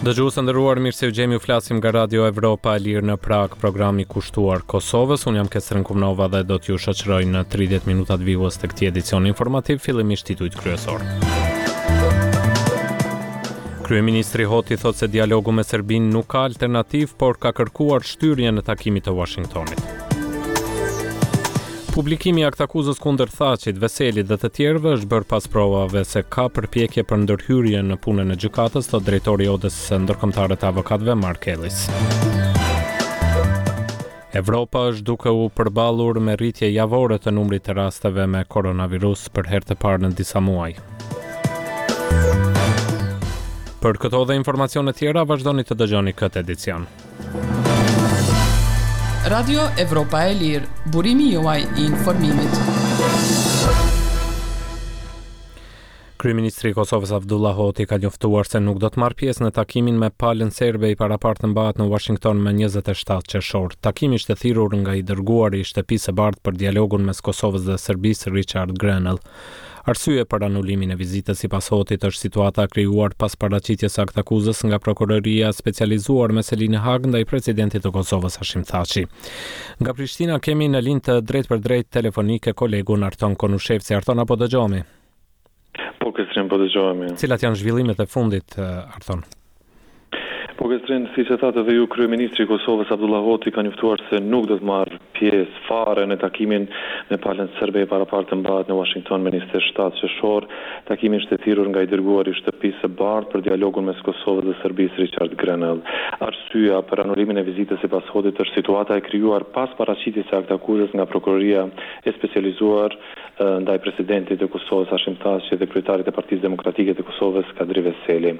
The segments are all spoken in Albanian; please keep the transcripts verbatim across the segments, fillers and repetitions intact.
Dëgjues të nderuar, mirë se u gjemi, u flasim nga Radio Evropa e Lirë në Prag, programi kushtuar Kosovës. Unë jam Kestren Kumnova dhe do t'ju shoqëroj në tridhjetë minutat vijus të këtij edicioni informativ, fillimisht titujt kryesor. Kryeministri Hoti thot se dialogu me Serbinë nuk ka alternativë, por ka kërkuar shtyrjen në takimit të Washingtonit. Publikimi i aktakuzës kundër Thaçit, Veselit dhe të tjerëve është bërë pas provave se ka përpjekje për ndërhyrje në punën e gjykatës, thot drejtori i Odës ndërkombëtare të avokatëve Mark Ellis. Evropa është duke u përballur me rritje javore të numrit të rasteve me koronavirus për herë të parë në disa muaj. Për këto dhe informacione tjera, vazhdoni të dëgjoni këtë edicion. Radio Evropa e Lirë, burimi juaj i informimit. Kryeministri i Kosovës Abdullah Hoti ka njoftuar se nuk do të marrë pjesë në takimin me palën serbe i parapartë të mbahet në Washington me njëzet e shtatë qershor. Takimi ishte thirrur nga i dërguari i Shtëpisë së Bardhë për dialogun mes Kosovës dhe Serbisë, Richard Grenell. Arsye për anulimin e vizitës sipas Hotit është situata krijuar pas paraqitjes së aktakuzës nga prokuroria specializuar me Selinë Hag ndaj presidentit të Kosovës Hashim Thaçi. Nga Prishtina kemi në linjë të drejt për drejt telefonike kolegun Arton Konushevci. Arton, apo dëgjohemi? Po, Kestrin, po dëgjohemi. Cilat janë zhvillimet e fundit, Arton? Po, Kestrin, si që thatë dhe ju, kryeministri i Kosovës Abdullah Hoti ka njoftuar se nuk do të marrë pjesë fare në takimin me palën serbe i parapartë të mbahet në Washington me njëzet e shtatë qershor. Takimi është thirrur nga i dërguari i Shtëpisë së Bardhë për dialogun mes Kosovës dhe Serbisë, Richard Grenell. Arsyeja për anulimin e vizitës sipas Hotit është situata e krijuar pas paraqitjes së aktakuzës nga prokuroria e specializuar ndaj presidentit të Kosovës Hashim Thaçi dhe kryetarit të Partisë Demokratike të Kosovës Kadri Veseli.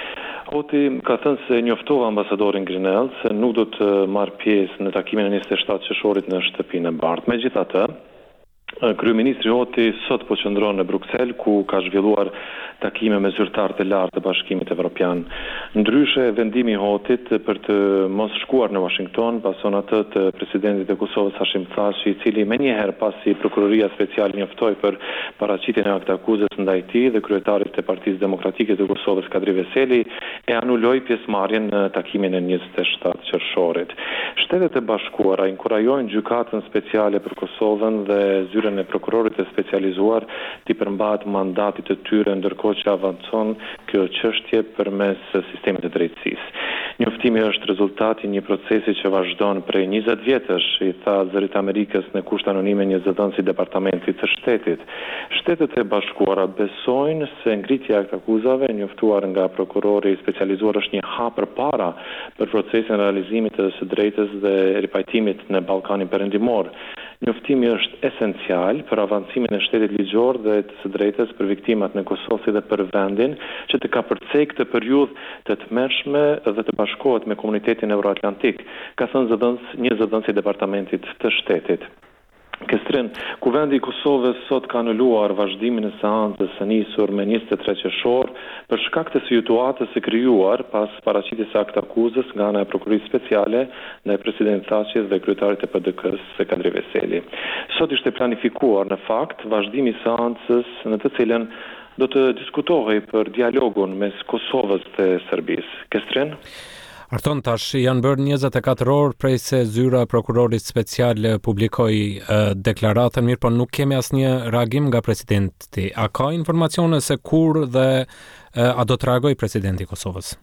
Hoti ka thënë se njoftova ambasadorin Grenell se nuk do të marrë pjesë në takimin e njëzet e shtatë qershorit në Shtëpinë e Bardhë. Megjithatë, kryeministri Hoti sot po qëndron në Bruksel, ku ka zhvilluar takime me zyrtarë të lartë të Bashkimit Evropian. Ndryshe, vendimi i Hotit për të mos shkuar në Washington pason atë të presidentit të Kosovës Hashim Thaçi, i cili menjëherë pasi prokuroria speciale njoftoi për paraqitjen e aktakuzës ndaj tij dhe kryetarit të Partisë Demokratike të Kosovës Kadri Veseli, e anuloi pjesëmarrjen në takimin e njëzet e shtatë qershorit. Shtetet e Bashkuara inkurajojnë gjykatën speciale për Kosovën dhe zyrën e prokurorit të specializuar t'i përmbahet mandatit të tyre, ndërkohë që avancon kjo çështje përmes sistemit të drejtësisë. Njoftimi është rezultati i një procesi që vazhdon prej njëzet vjetësh, i tha zërit Amerikës në kusht anonime një zëdhënës i Departamentit të Shtetit. Shtetet e Bashkuara besojnë se ngritja e aktakuzave njoftuar nga prokurori specializuar është një hap përpara për procesin e realizimit të së drejtës dhe ripajtimit në Ballkanin Perëndimor. Njoftimi është esencial për avancimin e shtetit ligjor dhe të së drejtës për viktimat në Kosovë dhe për vendin që të kapërcej këtë periudhë të tmerrshme dhe të bashkohet me komunitetin euroatlantik, ka thënë zëdhënës, një zëdhënës i Departamentit të Shtetit. Kestrin, kuvendi i Kosovës sot ka anuluar vazhdimin e seancës së nisur me njëzet e tre qershor për shkak të situatës së krijuar pas paraqitjes së aktakuzës nga ana e prokurorisë speciale ndaj presidentit Thaçit dhe kryetarit të P D K-s Kadri Veseli. Sot ishte planifikuar në fakt vazhdimi i seancës në të cilën do të diskutohej për dialogun mes Kosovës dhe Serbisë. Kestrin? Arton, tash janë bërë njëzet e katër orë prej se zyra e prokurorit special publikoi uh, deklaratën, mirë, por nuk kemi asnjë reagim nga presidenti. A ka informacione se kur dhe uh, a do të reagojë presidenti i Kosovës?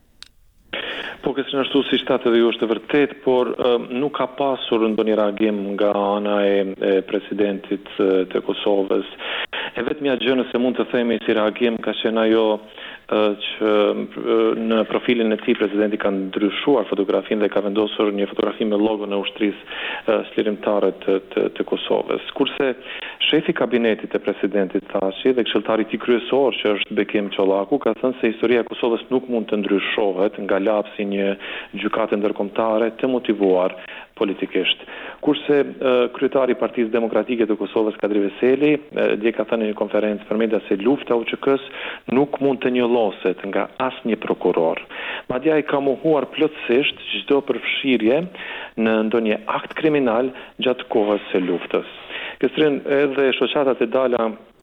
Po, kësë ashtu si shtatë edhe ju është vërtet, por um, nuk ka pasur ndonjë reagim nga ana e, e presidentit të Kosovës. E vetmja gjë nëse mund të themi si reagim ka qenë ajo që në profilin e tij presidenti ka ndryshuar fotografinë dhe ka vendosur një fotografi me logon e ushtrisë slirimtare të, të, të Kosovës. Kurse shefi i kabinetit të presidentit Thaçi dhe këshilltari i tij kryesor, që është Bekim Çollaku, ka thënë se historia e Kosovës nuk mund të ndryshohet nga lapsi i një gjykate ndërkombëtare të motivuar politikisht. Kurse uh, kryetari i Partisë Demokratike të Kosovës Kadri Veseli dje ka thënë në një konferencë për media se lufta u Q K-s nuk mund të njolloset nga asnjë prokuror. Madje ai ka mohuar plotësisht çdo përfshirje në ndonjë akt kriminal gjatë kohës së luftës. Këstrin edhe shoqatat e dala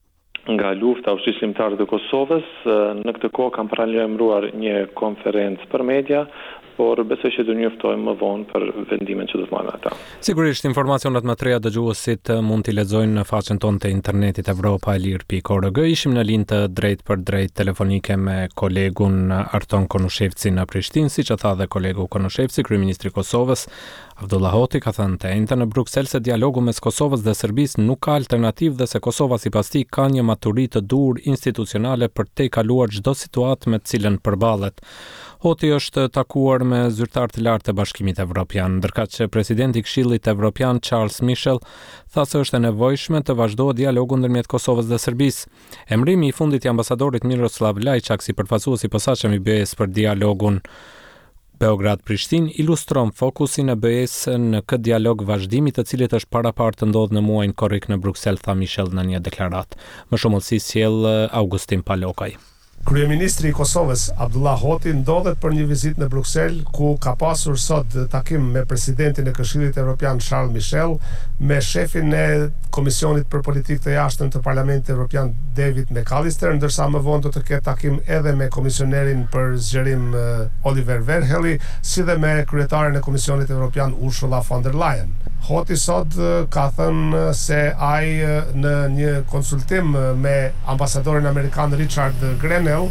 nga lufta ushtrislimtare të Kosovës. Në këtë kohë kam paralajmëruar një konferencë për media, por besoj që do njoftojmë më vonë për vendimin që do të marrin ata. Sigurisht, informacionet më të reja dëgjuesit mund t'i lexojnë në faqen tonë të internetit europa e lir pikë org. Ishim në linjë të drejt për drejt telefonike me kolegun Arton Konushevci në Prishtinë, siç e tha dhe kolegu Konushevci, kryeministri i Kosovës Abdullah Hoti ka thënë të njëjtën në Bruksel se dialogu mes Kosovës dhe Serbisë nuk ka alternativë dhe se Kosova sipas tij ka një maturi të dur institucionale për te kaluar çdo situatë me të cilën përballet. Hoti është takuar me zyrtar të lartë të Bashkimit Evropian, ndërkaq që presidenti i Këshillit Evropian Charles Michel tha se është e nevojshme të vazhdohet dialogu ndërmjet Kosovës dhe Serbisë. Emrimi i fundit i ambasadorit Miroslav Lajçak si përfaqësues i posaçëm i B E S për dialogun Beograd-Prishtinë ilustron fokusin e B E S në këtë dialog, vazhdimi i të cilit është parapar të ndodhë në muajin korrik në Bruksel, tha Michel në një deklaratë. Më shumë si sjell Augustin Palokaj. Kryeministri i Kosovës Abdullah Hoti ndodhet për një vizitë në Bruksel, ku ka pasur sot takim me presidentin e Këshillit Evropian Charles Michel, me shefin e Komisionit për Politikë të Jashtëm të Parlamentit Evropian David McAllister, ndërsa më vonë do të ketë takim edhe me komisionerin për zgjerim Oliver Verhelyi, si dhe me kryetaren e Komisionit Evropian Ursula von der Leyen. Hoti sot ka thënë se ai në një konsultim me ambasadorin amerikan Richard Grenell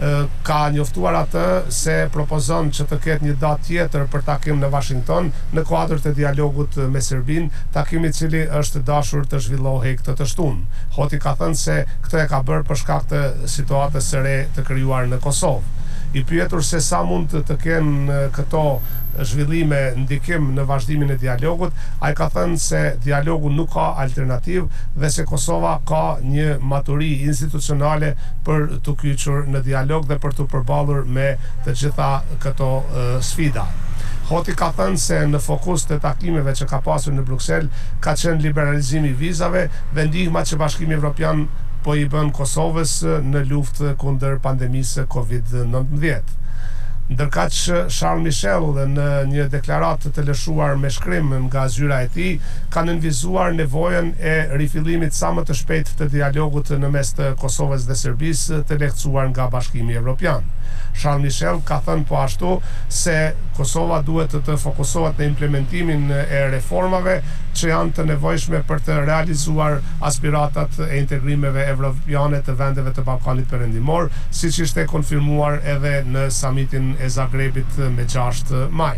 ka njoftuar atë se propozon që të ketë një datë tjetër për takim në Washington në kuadër të dialogut me Serbinë, takimi i cili është dashur të zhvillohej këtë të shtunë. Hoti ka thënë se këtë e ka bërë për shkak të situatës së re të krijuar në Kosovë. I pyetur se sa mund të kenë këto zhvillime ndikim në vazhdimin e dialogut, ai ka thënë se dialogu nuk ka alternativë dhe se Kosova ka një maturi institucionale për të kyçur në dialog dhe për të përballur me të gjitha këto uh, sfida. Hoti ka thënë se në fokus të takimeve që ka pasur në Bruksel ka qenë liberalizimi i vizave dhe ndihma që Bashkimi Evropian po i bën Kosovës në luftë kundër pandemisë kovid nëntëmbëdhjetë. Ndërkaq Charles Michel në një deklaratë të lëshuar me shkrim nga zyra e tij ka nënvizuar nevojën e rifillimit sa më të shpejt të dialogut në mes të Kosovës dhe Serbisë të lehtësuar nga Bashkimi Evropian. Charles Michel ka thënë po ashtu se Kosova duhet të fokusohet në implementimin e reformave që janë të nevojshme për të realizuar aspiratat e integrimeve evropiane të vendeve të Ballkanit Perëndimor, siç ishte konfirmuar edhe në samitin e Zagrebit me gjashtë maj.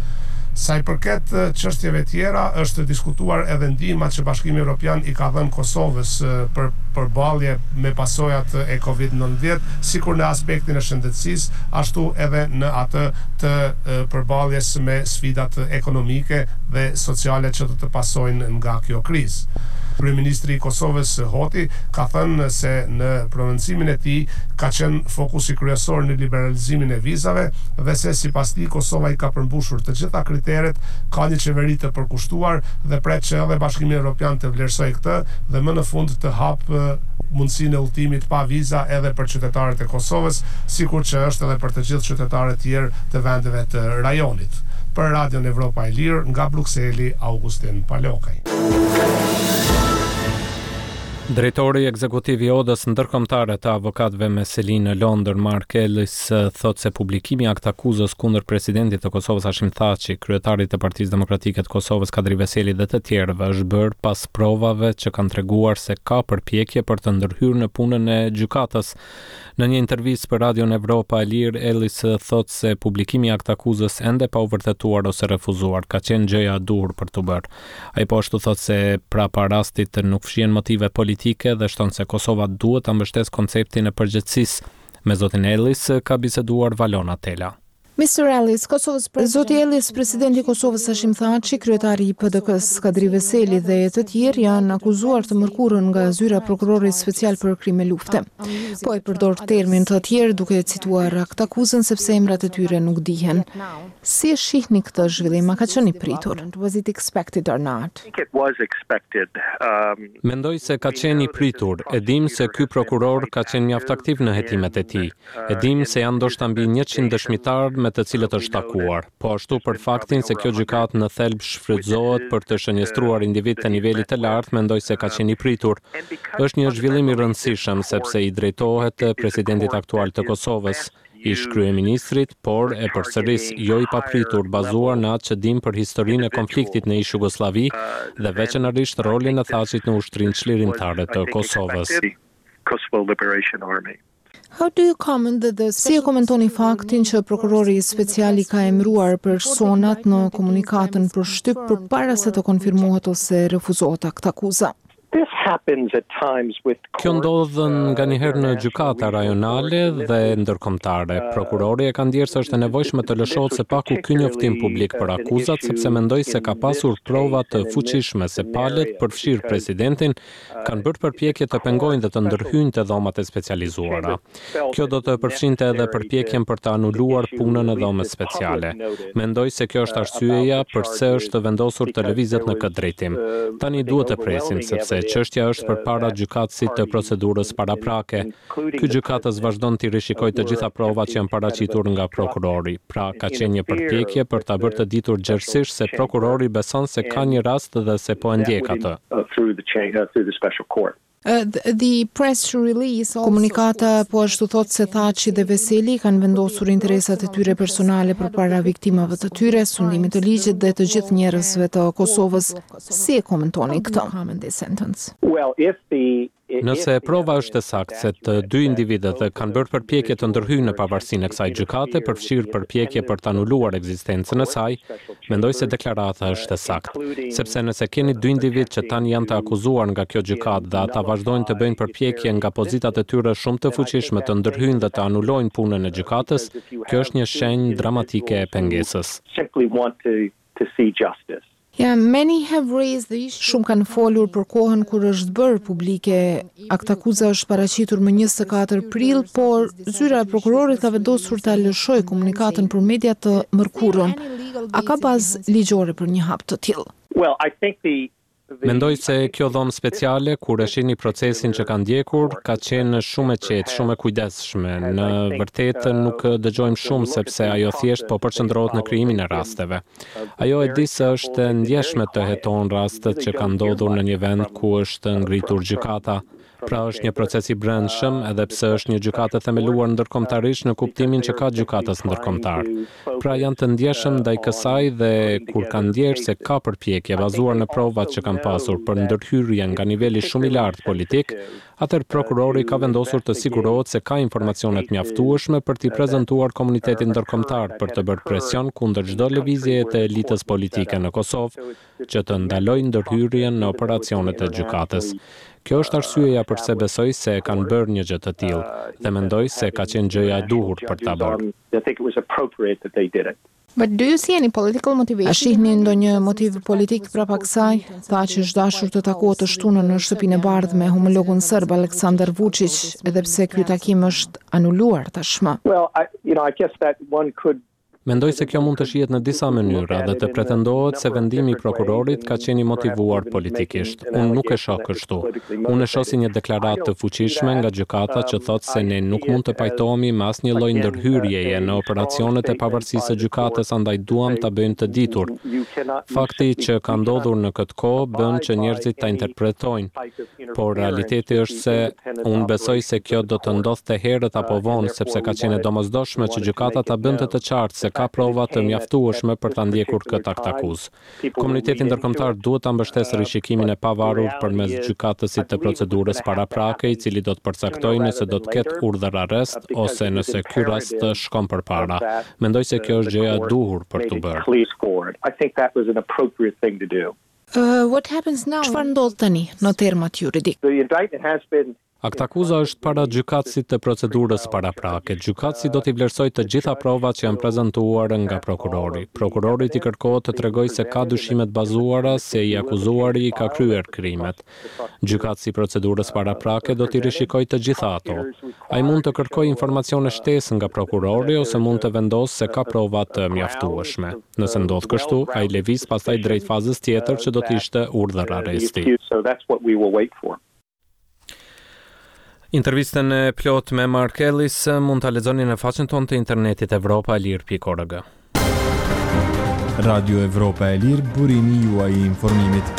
Sa i përket çështjeve tjera, është diskutuar edhe ndihma që Bashkimi Evropian i ka dhënë Kosovës për përballje me pasojat e kovid nëntëmbëdhjetë, sikur në aspektin e shëndetësisë, ashtu edhe në atë të përballjes me sfidat ekonomike dhe sociale që do të pasojnë nga kjo krizë. Kryeministri i Kosovës Hoti ka thënë se në prononcimin e tij ka qenë fokusi kryesor në liberalizimin e vizave dhe se sipas tij Kosova i ka përmbushur të gjitha kriteret, ka një qeveri të përkushtuar dhe pret që edhe Bashkimi Evropian të vlerësojë këtë dhe më në fund të hapë mundësinë e udhëtimit pa viza edhe për qytetarët e Kosovës, sikur që është edhe për të gjithë qytetarët tjerë të vendeve të rajonit. Për Radion Evropa e Lirë, nga Brukseli, Augustin Palokaj. Drejtori ekzekutiv i Odës ndërkombëtare të avokatëve me seli në Londër, Mark Ellis, thot se publikimi i aktakuzës kundër presidentit të Kosovës Hashim Thaçi, kryetarit të Partisë Demokratike të Kosovës Kadri Veseli dhe të tjerëve është bërë pas provave që kanë treguar se ka përpjekje për të ndërhyrë në punën e gjykatës. Në një intervistë për Radion Evropa e Lirë, Ellis thot se publikimi i aktakuzës ende pa u vërtetuar ose refuzuar ka qenë gjëja e dur për të bërë. Ai po ashtu thot se prapa rastit nuk fshihen motive politike dhe shton se Kosova duhet ta mbështesë konceptin e përgjegjësisë. Me zotin Ellis ka biseduar Valona Tela. mister Ellis, Kosovës president... Zoti Ellis, presidenti i Kosovës Hashim Thaçi, kryetari i P D K-s Kadri Veseli dhe të tjerë janë akuzuar të mërkurën nga zyra prokurorit special për krime lufte. Po e përdor termin të tjerë duke cituar aktakuzën sepse emrat e tyre nuk dihen. Si e shihni këtë zhvillim, a ka qenë i pritur? Was it expected or not? Mendoj se ka qenë i pritur. E dim se ky prokuror ka qenë mjaft aktiv në hetimet e tij. E dim se janë ndoshta mbi njëqind dëshmitar me me të cilët është takuar, po ashtu për faktin se kjo gjykatë në thelb shfrytëzohet për të shënjestruar individ të nivelit të lartë, mendoj se ka qenë i pritur. Është një zhvillim i rëndësishëm sepse i drejtohet presidentit aktual të Kosovës, ish kryeministrit, por e përsëris jo i papritur, bazuar në atë që dim për historinë e konfliktit në ish Jugosllavi dhe veçanërisht rolin e Thaçit në ushtrinë çlirimtare të Kosovës. How do you comment that the... Si e komentoni faktin që prokurori special i ka emëruar personat në komunikatën për shtyp përpara se të konfirmohet ose refuzohet aktakuza? Kjo ndodh nga njëherë në gjykata rajonale dhe ndërkombëtare. Prokurori e ka ndjerë se është e nevojshme të lëshohet së paku ky njoftim publik për akuzat, sepse mendoj se ka pasur prova të fuqishme se palët, përfshirë presidentin, kanë bërë përpjekje të pengojnë dhe të ndërhyjnë te dhomat e specializuara. Kjo do të përfshinte edhe përpjekjen për të anuluar punën e dhomës speciale. Mendoj se kjo është arsyeja pse është vendosur të lëvizet në këtë drejtim. Tani duhet të presim sepse çështja është përpara gjykatësit të procedurës paraprake. Ky gjykatës vazhdon të rishikojë të gjitha provat që janë paraqitur nga prokurori. Pra ka qenë një përpjekje për ta bërë të ditur gjerësisht se prokurori beson se ka një rast dhe se po e ndjek atë. Uh, the press release also... Komunikata po ashtu thot se Thaçi dhe Veseli kanë vendosur interesat e tyre personale përpara viktimave të tyre, sundimit të ligjit dhe të gjithë njerëzve të Kosovës. Si e komentoni këtë? Well, if the Nëse prova është e saktë se të dy individët kanë bërë përpjekje të ndërhyjnë në pavarësinë e kësaj gjykate, përfshirë përpjekje për të anuluar ekzistencën e saj, mendoj se deklarata është e saktë, sepse nëse keni dy individ që tani janë të akuzuar nga kjo gjykatë dhe ata vazhdojnë të bëjnë përpjekje nga pozitat e tyre shumë të fuqishme të ndërhyjnë dhe të anulojnë punën e gjykatës, kjo është një shenjë dramatike e pengesës. Yeah, many have raised the issue. Shumë kanë folur për kohën kur është bërë publike aktakuza është paraqitur më njëzet e katër prill, por zyra e prokurorit ka vendosur ta lëshojë komunikatën për media të mërkurën. A ka bazë ligjore për një hap të tillë? Well, I think the Mendoj se kjo dhomë speciale, kur e shihni procesin që ka ndjekur, ka qenë shumë e qetë, shumë e kujdesshme. Në vërtetë nuk dëgjojmë shumë sepse ajo thjesht po përqendrohet në krijimin e rasteve. Ajo e di se është e ndjeshme të heton rastet që kanë ndodhur në një vend ku është ngritur gjykata. Pra është një proces i brendshëm, edhe pse është një gjykatë themeluar ndërkombëtarisht në kuptimin që ka gjykatës ndërkombëtar. Pra janë të ndjeshëm ndaj kësaj dhe kur kanë ndjerë se ka përpjekje bazuar në provat që kanë pasur për ndërhyrje nga niveli shumë i lartë politik, atëherë prokurori ka vendosur të sigurohet se ka informacionet mjaftueshme për t'i prezantuar komunitetit ndërkombëtar për të bërë presion kundër çdo lëvizjeje të elitës politike në Kosovë që të ndalojë ndërhyrjen në operacionet e gjykatës. Kjo është arsyeja pse besoj se e kanë bërë një gjë të tillë dhe mendoj se ka qenë gjëja e duhur për ta bërë. But do you see any political motivation? A shihni ndonjë motiv politik brapa kësaj? Thaçi është dashur të takohet të shtunën në shtëpinë e bardhë me homologun serb Aleksandar Vučić, edhe pse ky takim është anuluar tashmë. Well, I, you know, I guess that one could Mendoj se kjo mund të shihet në disa mënyra dhe të pretendohet se vendimi i prokurorit ka qenë i motivuar politikisht. Unë nuk e shoh kështu. Unë e shoh si një deklaratë të fuqishme nga gjykata që thotë se ne nuk mund të pajtohemi me asnjë lloj ndërhyrjeje në operacionet e pavarësisë së gjykatës, andaj duam ta bëjmë të ditur. Fakti që ka ndodhur në këtë kohë bën që njerëzit ta interpretojnë, por realiteti është se unë besoj se kjo do të ndodhte herët apo vonë, sepse ka qenë domosdoshme që gjykata ta bënte të qartë se ka prova të mjaftueshme për ta ndjekur këtë aktakuzë. Komuniteti ndërkombëtar duhet ta mbështesë rishikimin e pavarur përmes gjykatësit të procedurës paraprake, i cili do të përcaktojë nëse do të ketë urdhër arrest ose nëse ky rast shkon përpara. Mendoj se kjo është gjëja e duhur për të bërë. Uh, what happens now? Çfarë ndodh tani në termat juridik? The indictment has been Aktakuza është para gjykatësit të procedurës paraprake. Gjykatësi do t'i vlerësojë të gjitha provat që janë prezantuar nga prokurori. Prokurorit i kërkohet të tregojë se ka dyshime të bazuara se i akuzuari i ka kryer krimet. Gjykatësi i procedurës paraprake do t'i rishikojë të gjitha ato. Ai mund të kërkojë informacione shtesë nga prokurori ose mund të vendosë se ka prova të mjaftueshme. Nëse ndodh kështu, ai lëviz pastaj drejt fazës tjetër që do të ishte urdhër arresti. Intervistën e plot me Mark Ellis mund ta lexoni në faqen tonë të internetit evropa e lirë pikë org. Radio Evropa e Lirë, burimi juaj i informimit.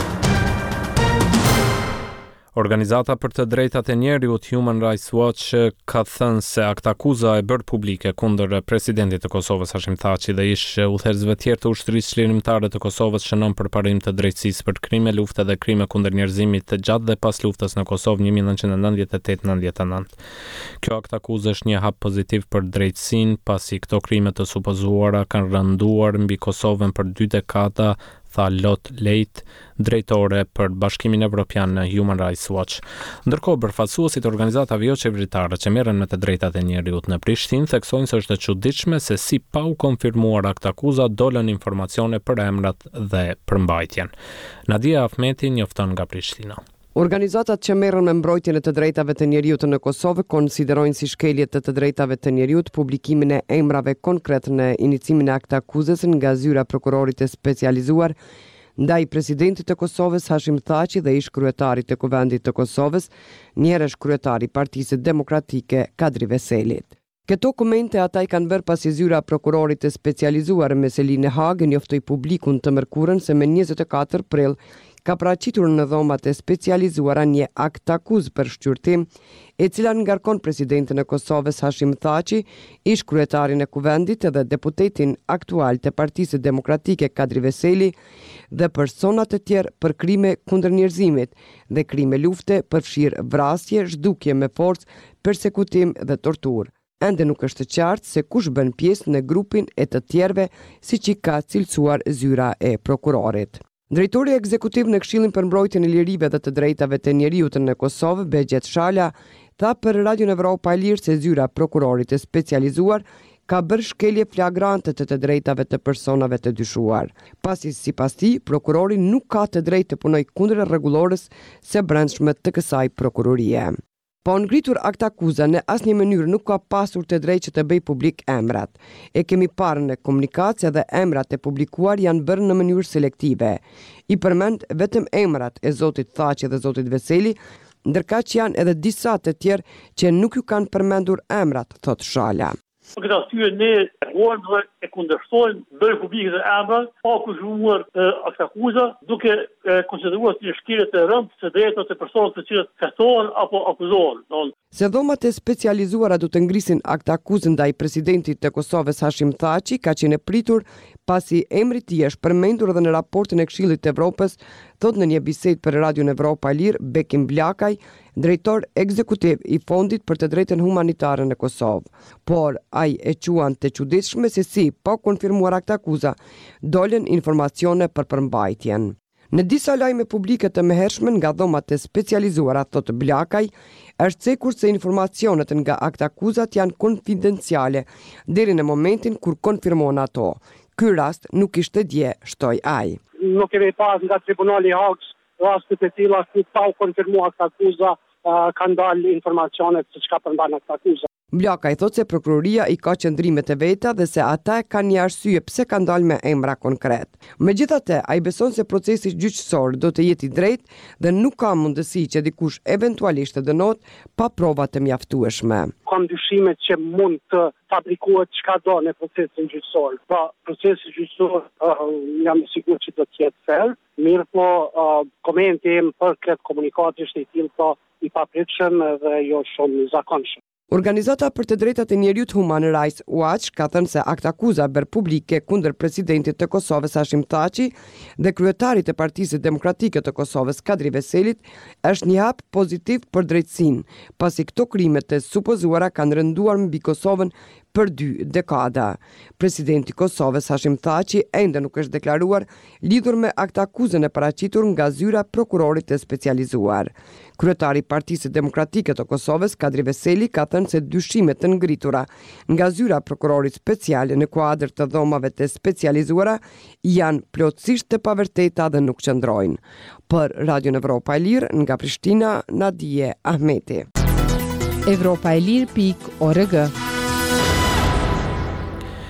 Organizata për të drejtat e njerëzit Human Rights Watch ka thënë se aktakuza e bërë publike kundër presidentit të Kosovës Hashim Thaçi dhe ish udhëheqësve të tjerë të ushtrisë çlirimtare të Kosovës shënon për parim të drejtësisë për krime lufte dhe krime kundër njerëzimit të gjatë dhe pas luftës në Kosovë një mijë nëntëqind e nëntëdhjetë e tetë nëntëdhjetë e nëntë. Kjo aktakuzë është një hap pozitiv për drejtësinë pasi këto krime të supozuara kanë rënduar mbi Kosovën për dy dekada, tha Lot Lejt, drejtore për Bashkimin Evropian në Human Rights Watch. Ndërkohë, bërfaqësuesit e organizatave jo qeveritare që merren me të drejtat e njerëzit në Prishtinë theksojnë se është e çuditshme se si pa u konfirmuar aktakuza dolën informacione për emrat dhe përmbajtjen. Nadia Ahmeti njofton nga Prishtina. Organizatat që merren me mbrojtjen e të drejtave të njerëzit në Kosovë konsiderojnë si shkelje të të drejtave të njerëzit publikimin e emrave konkret në inicimin e aktakuzës nga zyra prokurorit të specializuar ndaj presidentit të Kosovës Hashim Thaçi dhe ish kryetarit të Kuvendit të Kosovës, njëherësh kryetari i Partisë Demokratike Kadri Veselit. Këto komente ata i kanë bërë pasi zyra prokurorit të specializuar me Selin e Hag njoftoi publikun të mërkurën se me njëzet e katër prill ka paraqitur në dhomat e specializuara një akt akuz për shqyrtim, e cila ngarkon presidentin e Kosovës Hashim Thaçi, ish kryetarin e Kuvendit dhe deputetin aktual të Partisë Demokratike Kadri Veseli dhe persona të tjerë për krime kundër njerëzimit dhe krime lufte përfshirë vrasje, zhdukje me forcë, persekutim dhe torturë. Ende nuk është qartë se kush bën pjesë në grupin e të tjerëve, siç i ka cilësuar zyra e prokurorit. Drejtori ekzekutiv në Këshillin për mbrojtjen e lirive dhe të drejtave të njerëzit në Kosovë, Begjet Shala, tha për Radio Evropa e Lirë se zyra prokurorit të specializuar ka bërë shkelje flagrante të të drejtave të personave të dyshuar. Pasi sipas tij, prokurori nuk ka të drejtë të punojë kundër rregullores së brendshme të kësaj prokurorie. Po ngritur aktakuza në asnjë mënyrë nuk ka pasur të drejtë që të bëj publik emrat. E kemi parë në komunikace dhe emrat e publikuar janë bërë në mënyrë selektive. I përmend vetëm emrat e zotit Thaçi dhe zotit Veseli, ndërkaq që janë edhe disa të tjerë që nuk ju kanë përmendur emrat, thot Shala. Për këtë arsye ne ruajmë dhe e kundërshtojmë bërë publike të emrat, pa kushtuar aktakuza, duke e, konsideruar si shkelje të rëndë së drejtave të personave të cilët fetohen apo akuzohen. Se dhomat e specializuara do të ngrisin aktakuzën ndaj presidentit të Kosovës Hashim Thaçi ka qenë pritur pasi emri i tij është përmendur edhe në raportin e Këshillit të Evropës, thot në një bisedë për Radio Evropa e Lirë Bekim Blakaj, drejtor ekzekutiv i Fondit për të drejtën humanitare në Kosovë. Por ai e quan të çuditshme se si pa konfirmuar aktakuza dolën informacione për përmbajtjen. Në disa lajme publike të mëhershme nga dhomat e specializuara, thot Blakaj, është cekur se informacionet nga aktakuzat janë konfidenciale deri në momentin kur konfirmon ato. Ky rast nuk ishte dje, shtoi ai. Nuk kemi pas nga tribunali i Hagës rastet e tilla ku pa u konfirmuar aktakuza, kanë dalë informacionet se çka përmban aktakuza. Blaka i thot se prokuroria i ka qëndrimet e veta dhe se ata kanë një arsye pse kanë dalë me emra konkret. Megjithatë, ai beson se procesi gjyqësor do të jetë i drejtë dhe nuk ka mundësi që dikush eventualisht të dënohet pa prova të mjaftueshme. Kam dyshimet që mund të fabrikohet çka do në procesin gjyqësor. Pa procesi gjyqësor uh, jam i sigurt që do të jetë fair, mirë po uh, komenti im për këtë komunikat është i tillë po i papritshëm dhe jo shumë i zakonshëm. Organizata për të drejtat e njerëzit Human Rights Watch ka thënë se aktakuza bërë publike kundër presidentit të Kosovës Hashim Thaçi dhe kryetarit të Partisë Demokratike të Kosovës Kadri Veselit është një hap pozitiv për drejtësinë, pasi këto krime të supozuara kanë rënduar mbi Kosovën për dy dekada. Presidenti i Kosovës Hashim Thaçi ende nuk është deklaruar lidhur me aktakuzën e paraqitur nga zyra prokurorit të specializuar. Kryetari i Partisë Demokratike të Kosovës Kadri Veseli ka thënë se dyshimet të ngritura nga zyra prokurorit special në kuadër të dhomave të specializuara janë plotësisht të pavërteta dhe nuk qëndrojnë. Për Radio Evropa e Lirë nga Prishtina, Nadije Ahmeti. evropa e lirë pikë org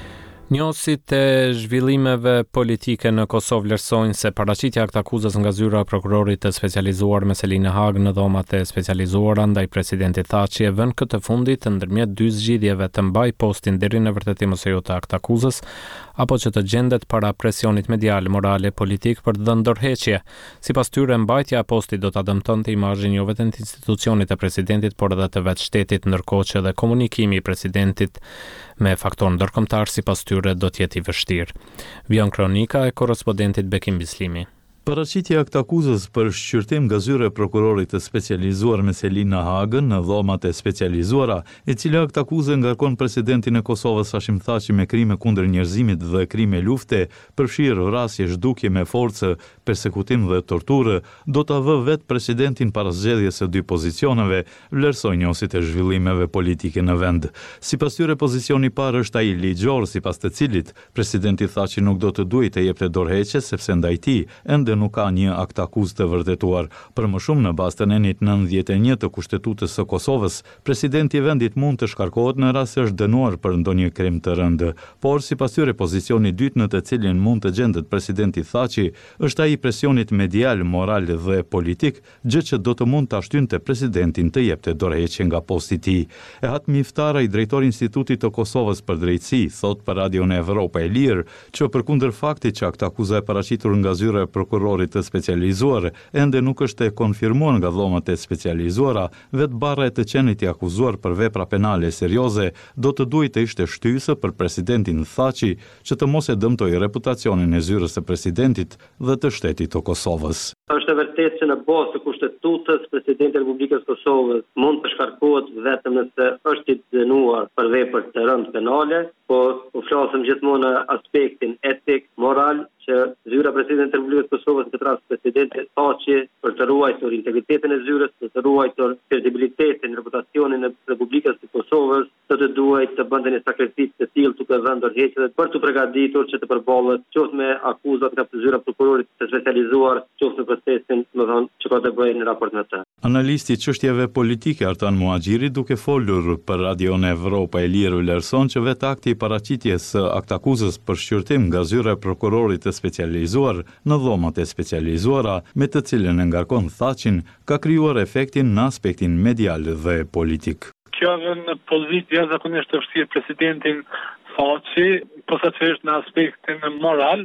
Njohësit e zhvillimeve politike në Kosovë vlerësojnë se paraqitja e akta akuzës nga zyra e prokurorit të specializuar me Selina Hag në dhomat e specializuara ndaj presidentit Thaçi e vën këtë fundit ndërmjet dy zgjidhjeve të mbaj postin deri në vërtetim ose jo të akta akuzës, apo që të gjendet para presionit medial, moral e politik për të dhënë dorëheqje. Sipas tyre, mbajtja e postit do ta dëmtonte imazhin jo vetëm të institucionit të presidentit, por edhe të vetë shtetit, ndërkohë që dhe komunikimi i presidentit me faktor ndërkombëtar sipas tyre do të jetë i vështirë. Vion kronika e korrespondentit Bekim Bislimi. Paraqitja e akta akuzës për shqyrtim nga zyra e prokurorit të specializuar me Selina Hagën në dhomat e specializuara, e cila akta akuzë ngarkon presidentin e Kosovës Hashim Thaçi me krime kundër njerëzimit dhe krime lufte, përfshirë vrasje, zhdukje me forcë, persekutim dhe torturë, do ta vë vetë presidentin para zgjedhjes së dy pozicioneve, vlerësojnë njohësit e zhvillimeve politike në vend. Sipas tyre, pozicioni i parë është ai ligjor, sipas të cilit presidenti Thaçi nuk do të duhet të jepte dorëheqje sepse ndaj tij ende nuk ka një akt akuzë të vërtetuar. Për më shumë, në bazë të nenit nëntëdhjetë e një të Kushtetutës së Kosovës, presidenti i vendit mund të shkarkohet në rast se është dënuar për ndonjë krim të rëndë. Por sipas tyre, pozicioni i dytë në të cilin mund të gjendet presidenti Thaçi është ai i presionit medial, moral dhe politik, gjë që do të mund ta shtynte presidentin të jepte dorëheqje nga posti i tij. Ehat Miftara, i drejtori i Institutit të Kosovës për Drejtësi, thot për Radion Evropa e Lirë që përkundër faktit që akta akuza e paraqitur nga zyra e prokurorit të specializuar ende nuk është e konfirmuar nga dhomat e specializuara, vetë barra e të qenit i akuzuar për vepra penale serioze do të duhet të ishte shtyse për presidentin Thaçi që të mos e dëmtoj reputacionin e zyrës së presidentit dhe të shtetit të Kosovës. Është e vërtetë që në bazë të Kushtetutës, presidenti i Republikës Kosovës mund të shkarkohet vetëm nëse është i dënuar për vepër të rëndë penale, por u flasëm gjithmonë në aspektin etik, moral, që zyra presidentit të Republikës Kosovës, në këtë rast presidenti Thaçi, për të ruajtur integritetin e zyrës, për të ruajtur kredibilitetin, reputacionin e Republikës së Kosovës, do të duhet të bënte një sakrificë të tillë duke vënë dorëheqje për të përgatitur që të përballet qoftë me akuzat nga zyra prokurorit të specializuar, qoftë në procesin, më thonë, që ka të bëjë në raport me të. Analisti i çështjeve politike Artan Muhaxhiri, duke folur për Radion Evropa e Lirë, vlerëson që vetë akti i paraqitjes së aktakuzës për shqyrtim nga zyra e prokurorit të specializuar në dhomat e specializuara, me të cilën e ngarkon Thaçin, ka krijuar efektin në aspektin medial dhe politik. Kjo në pozitë jashtëzakonisht të vështirë presidentin Thaçi, posaçërisht në aspektin moral,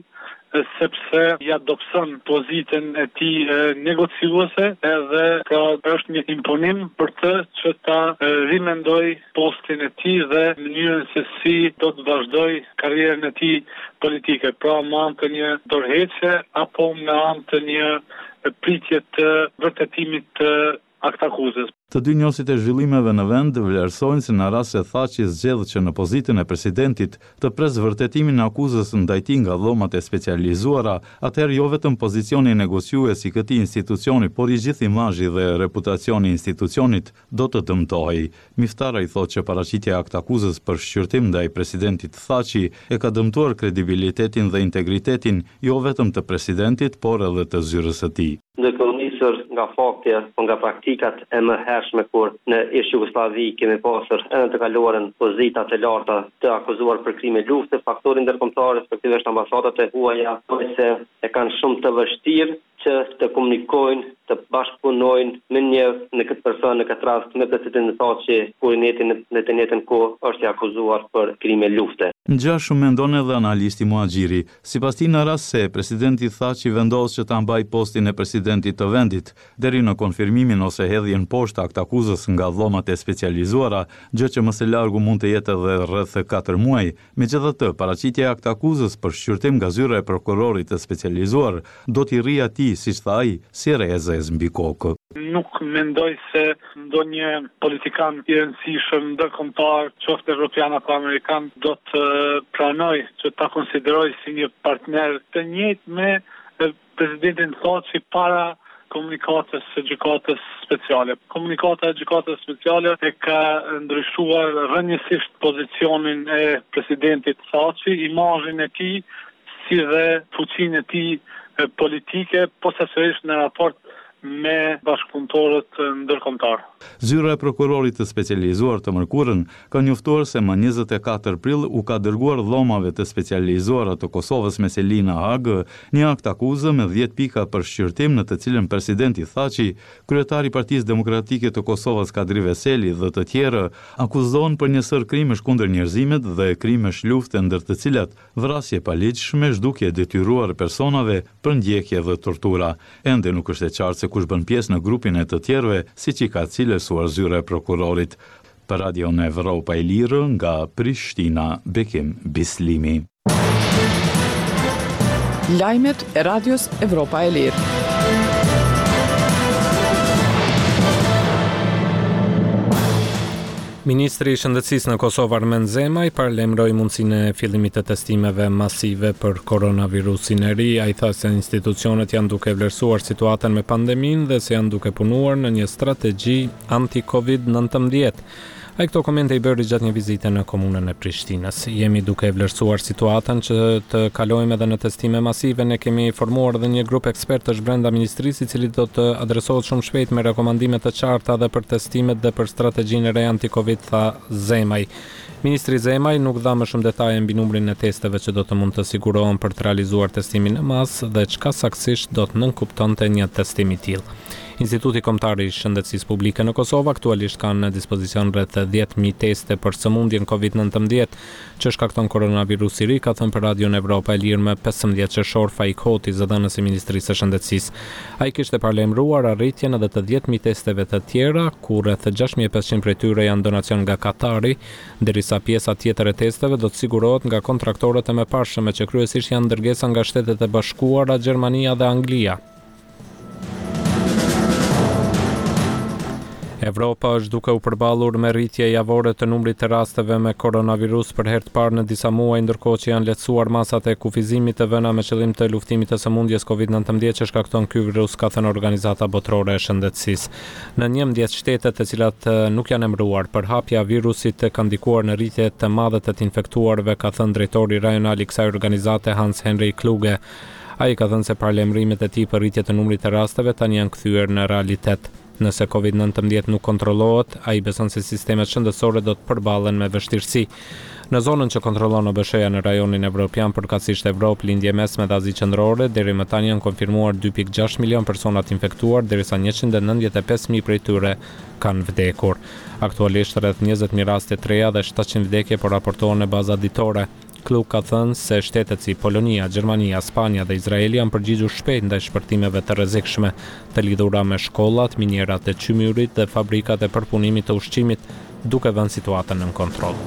sepse ja dobëson pozitën e tij negociuese edhe pra është një imponim për të që ta rimendoj postin e tij dhe mënyrën se si do të vazhdoj karrierën e tij politike, pra me anë të një dorëheqje apo me anë të një pritje të vërtetimit të akta akuzës. Të dy njohësit e zhvillimeve në vend vlerësojnë se në rast se Thaçi zgjedh që në pozitën e presidentit të pres vërtetimin e akuzës ndaj tij nga dhomat e specializuara, atëherë jo vetëm pozicioni negociues i këtij institucioni, por i gjithë imazhi dhe reputacioni i institucionit do të dëmtohej. Miftara i thotë që paraqitja e akt akuzës për shqyrtim ndaj presidentit Thaçi e ka dëmtuar kredibilitetin dhe integritetin jo vetëm të presidentit, por edhe të zyrës së tij. Ndërkohë nga fakti apo nga praktikat e mëhershme kur në ish Jugosllavi kemi pasur edhe të kaluarën pozita të larta të akuzuar për krime lufte, faktori ndërkombëtar, respektivisht ambasadat e huaja, se e kanë shumë të vështirë që të komunikojnë, të bashkëpunojnë me një në këtë person, në këtë rast me presidentin Thaçi, kur në të njëjtën kohë është i akuzuar për krime lufte. Ngjashëm mendon edhe analisti Muhaxhiri. Sipas tij, në rast se presidenti Thaçi vendos që ta mbajë postin e presidentit të vendit deri në konfirmimin ose hedhjen poshtë akt akuzës nga dhomat e specializuara, gjë që më së largu mund të jetë edhe rreth katër muaj, megjithatë paraqitja e akt akuzës për shqyrtim nga zyra e prokurorit të specializuar do t'i rrijë atij, siç tha ai, si rrezë mbi kokë. Nuk mendoj se ndonjë politikan i rëndësishëm ndërkombëtar, qoftë evropian apo amerikan, do të pranoj që ta konsideroj si një partner të njëjtë me presidentin Thaçi para komunikatës së gjykatës speciale. Komunikata e gjykatës speciale e ka ndryshuar rrënjësisht pozicionin e presidentit Thaçi, imazhin e tij, si dhe fuqinë e tij politike, posaçërisht në raport me bashkëpunëtorët ndërkombëtar. Zyra e prokurorit të specializuar të Mërkurën ka njoftuar se më njëzet e katër prill u ka dërguar dhomave të specializuara të Kosovës me Selina Hagë një akt akuzë me dhjetë pika për shqyrtim në të cilën presidenti Thaçi, kryetari i Partisë Demokratike të Kosovës Kadri Veseli dhe të tjerë akuzohen për një sër krimesh kundër njerëzimit dhe krimesh lufte ndër të cilat vrasje paligjshme, zhdukje detyruar personave për ndjekje dhe tortura. Ende nuk është e qartë se kush bën pjesë në grupin e të tjerëve, siç i ka cilësuar zyra e prokurorit. Për Radion Evropa e Lirë nga Prishtina, Bekim Bislimi. Lajmet e Radios Evropa e Lirë. Ministri i Shëndetësisë në Kosovë Armen Zemaj paralajmëroi mundësinë e fillimit të testimeve masive për koronavirusin e ri. Ai tha se institucionet janë duke vlerësuar situatën me pandeminë dhe se janë duke punuar në një strategji anti-Covid nineteen. Ai këto komente i bëri gjatë një vizite në komunën e Prishtinës. Jemi duke vlerësuar situatën që të kalojmë edhe në testime masive. Ne kemi formuar edhe një grup ekspertësh brenda ministrisë i cili do të adresohet shumë shpejt me rekomandime të qarta dhe për testimet dhe për strategjinë e re anti-Covid, tha Zemaj. Ministri Zemaj nuk dha më shumë detaje mbi numrin e testeve që do të mund të sigurohen për të realizuar testimin e masë dhe çka saktësisht do të nënkuptonte një testim i tillë. Instituti Kombëtar i Shëndetësisë Publike në Kosovë aktualisht ka në dispozicion rreth dhjetë mijë teste për sëmundjen Covid nineteen që shkakton koronavirusi i ri, ka thënë për Radion Evropa e Lirë më pesëmbëdhjetë qershor Faik Hoti, zëdhënës i Ministrisë së Shëndetësisë. Ai kishte paralajmëruar arritjen edhe të dhjetë mijë testeve të tjera, ku rreth gjashtë mijë e pesëqind prej tyre janë donacion nga Katari, ndërsa pjesa tjetër e testeve do të sigurohet nga kontraktorët e mëparshëm, që kryesisht janë dërgesa nga Shtetet e Bashkuara, Gjermania dhe Anglia. Evropa është duke u përballur me rritje javore të numrit të rasteve me koronavirus për herë të parë në disa muaj, ndërkohë që janë lehtësuar masat e kufizimit të vëna me qëllim të luftimit të sëmundjes Covid nineteen që shkakton ky virus, ka thënë Organizata Botërore e Shëndetësisë. Në njëmbëdhjetë shtete të cilat nuk janë emëruar, përhapja e virusit ka ndikuar në rritje të madhe të të infektuarve, ka thënë drejtori rajonal i kësaj organizate Hans Henry Kluge. Ai ka thënë se paralajmërimet e tij për rritje të numrit të rasteve tani janë kthyer në realitet. Nëse Covid nineteen nuk kontrollohet, ai beson se sistemet shëndetësore do të përballen me vështirësi. Në zonën që kontrollon O B S H-ja në rajonin evropian, përkatësisht Evropë, lindje mesme dhe Azi qendrore, deri më tani janë konfirmuar dy pikë gjashtë milion persona të infektuar, derisa njëqind e nëntëdhjetë e pesë mijë prej tyre kanë vdekur. Aktualisht rreth njëzet mijë raste të reja dhe shtatëqind vdekje po raportohen në baza ditore. Klub ka thënë se shtetet si Polonia, Gjermania, Spanja dhe Izraeli janë përgjigjur shpejt ndaj shpërtimeve të rrezikshme të lidhura me shkollat, minierat e çmyrit dhe fabrikat e përpunimit të ushqimit, duke vënë situatën në kontroll.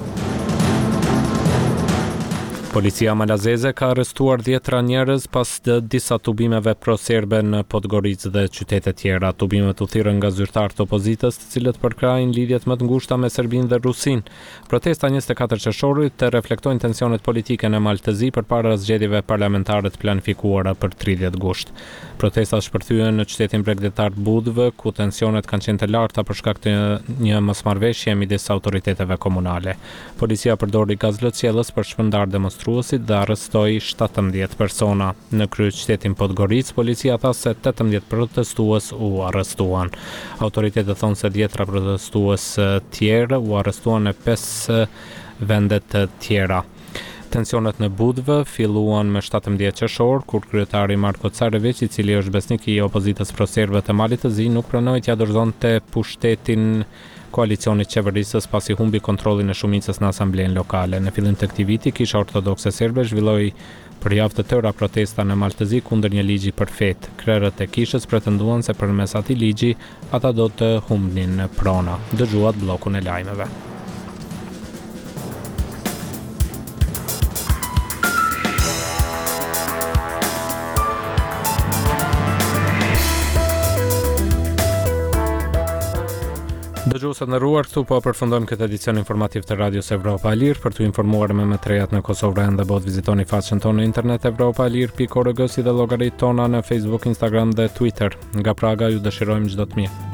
Policia malazeze ka arrestuar dhjetra njerëz pas të disa tubimeve pro-serbe në Podgoricë dhe qytete tjera. Tubimet u thirrën nga zyrtarë të opozitës, të cilët përkrajnë lidhjet më të ngushta me Serbinë dhe Rusinë. Protesta njëzet e katër qershorit të reflektojnë tensionet politike në Maltëzi përpara zgjedhjeve parlamentare të planifikuara për tridhjetë gusht. Protestat shpërthyen në qytetin bregdetar të Budvë, ku tensionet kanë qenë të larta për shkak të një mosmarrëveshje midis autoriteteve komunale. Policia përdori gaz lëcjelës për shpërndar demonstruesit dhe arrestoi shtatëmbëdhjetë persona. Në kryeqytetin Podgoricë, policia tha se tetëmbëdhjetë protestues u arrestuan. Autoritetet thonë se dhjetra protestues tjerë u arrestuan në pesë vende të tjera. Tensionet në Budvë filluan me shtatëmbëdhjetë qershor, kur kryetari Marko Carević, i cili është besnik i opozitës pro-serbe të Malit të Zi, nuk pranoi t'ia dorëzonte pushtetin koalicionit qeverisës pasi humbi kontrollin e shumicës në asamblen lokale. Në fillim të këtij viti, Kisha Ortodokse Serbe zhvilloi për javë të tëra protesta në Maltëzi kundër një ligji për fetë. Krerët e kishës pretenduan se përmes atij ligji ata do të humbnin prona. Dëgjuat bllokun e lajmeve. Dëgjuesat nderuar, këtu po përfundojmë këtë edicion informativ të Radios Evropa e Lirë. Për t'u informuar me më të rejat në Kosovë dhe botë, vizitoni faqen tonë në internet evropa e lirë punkt org si dhe llogaritë tona në Facebook, Instagram dhe Twitter. Nga Praga ju dëshirojmë çdo të mirë.